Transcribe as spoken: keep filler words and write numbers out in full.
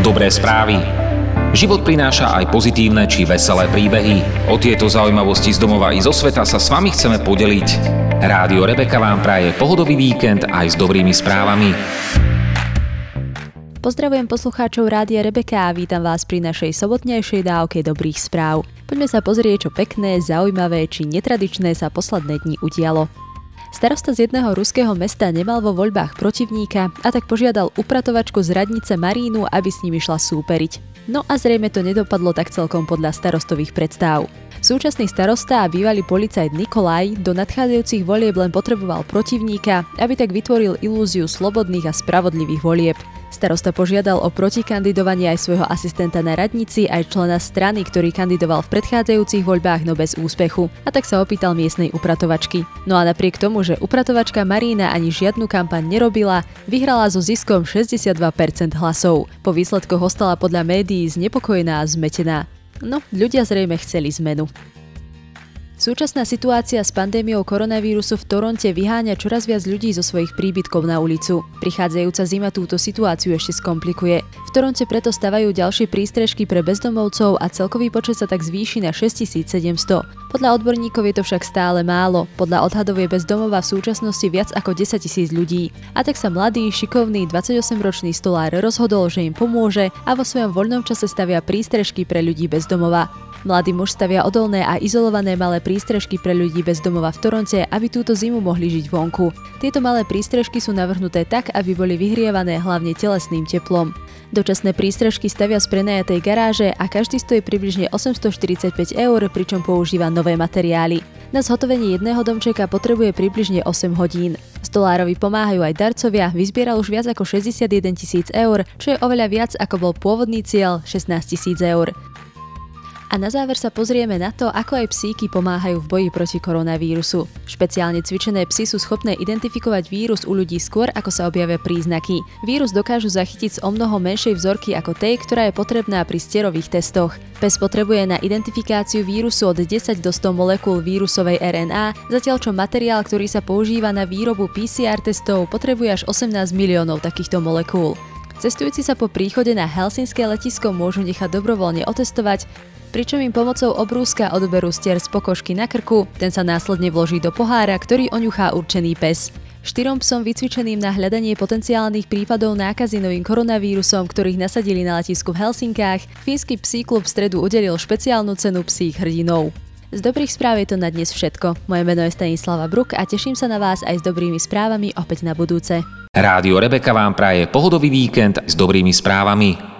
Dobré správy. Život prináša aj pozitívne či veselé príbehy. O tieto zaujímavosti z domova i zo sveta sa s vami chceme podeliť. Rádio Rebeka vám praje pohodový víkend aj s dobrými správami. Pozdravujem poslucháčov Rádia Rebeka a vítam vás pri našej sobotnejšej dávke dobrých správ. Poďme sa pozrieť, čo pekné, zaujímavé či netradičné sa posledné dni udialo. Starosta z jedného ruského mesta nemal vo voľbách protivníka a tak požiadal upratovačku z radnice Marínu, aby s ním išla súperiť. No a zrejme to nedopadlo tak celkom podľa starostových predstav. Súčasný starosta a bývalý policajt Nikolaj do nadchádzajúcich volieb len potreboval protivníka, aby tak vytvoril ilúziu slobodných a spravodlivých volieb. Starosta požiadal o protikandidovanie aj svojho asistenta na radnici, aj člena strany, ktorý kandidoval v predchádzajúcich voľbách, no bez úspechu. A tak sa opýtal miestnej upratovačky. No a napriek tomu, že upratovačka Marína ani žiadnu kampaň nerobila, vyhrala so ziskom šesťdesiatdva percent hlasov. Po výsledkoch ostala podľa médií znepokojená a zmetená. No, ľudia zrejme chceli zmenu. Súčasná situácia s pandémiou koronavírusu v Toronte vyháňa čoraz viac ľudí zo svojich príbytkov na ulicu. Prichádzajúca zima túto situáciu ešte skomplikuje. V Toronte preto stavajú ďalšie prístrežky pre bezdomovcov a celkový počet sa tak zvýši na šesťtisícsedemsto. Podľa odborníkov je to však stále málo. Podľa odhadov je bez domova v súčasnosti viac ako desaťtisíc ľudí. A tak sa mladý, šikovný dvadsaťosemročný stolár rozhodol, že im pomôže a vo svojom voľnom čase stavia prístrežky pre ľudí bez domova. Mladý muž stavia odolné a izolované malé prístrežky pre ľudí bez domova v Toronte, aby túto zimu mohli žiť vonku. Tieto malé prístrežky sú navrhnuté tak, aby boli vyhrievané hlavne telesným teplom. Dočasné prístrežky stavia z prenajatej garáže a každý stojí približne osemstoštyridsaťpäť eur, pričom používa nové materiály. Na zhotovenie jedného domčeka potrebuje približne osem hodín. Stolárovi pomáhajú aj darcovia, vyzbieral už viac ako šesťdesiatjeden tisíc eur, čo je oveľa viac ako bol pôvodný cieľ šestnásť tisíc eur. A na záver sa pozrieme na to, ako aj psíky pomáhajú v boji proti koronavírusu. Špeciálne cvičené psy sú schopné identifikovať vírus u ľudí skôr, ako sa objavia príznaky. Vírus dokážu zachytiť z omnoho menšej vzorky ako tej, ktorá je potrebná pri stierových testoch. Pes potrebuje na identifikáciu vírusu od desať do sto molekúl vírusovej er en á, zatiaľ čo materiál, ktorý sa používa na výrobu pé cé er testov, potrebuje až osemnásť miliónov takýchto molekúl. Cestujúci sa po príchode na helsinské letisko môžu nechať dobrovoľne otestovať, pričom im pomocou obrúska odberú stier z pokožky na krku, ten sa následne vloží do pohára, ktorý oňuchá určený pes. Štyrom psom vycvičeným na hľadanie potenciálnych prípadov nákazy novým koronavírusom, ktorých nasadili na letisku v Helsinkách, fínsky psí klub v stredu udelil špeciálnu cenu psích hrdinov. Z dobrých správ je to na dnes všetko. Moje meno je Stanislava Bruk a teším sa na vás aj s dobrými správami opäť na budúce. Rádio Rebeka vám praje pohodový víkend s dobrými správami.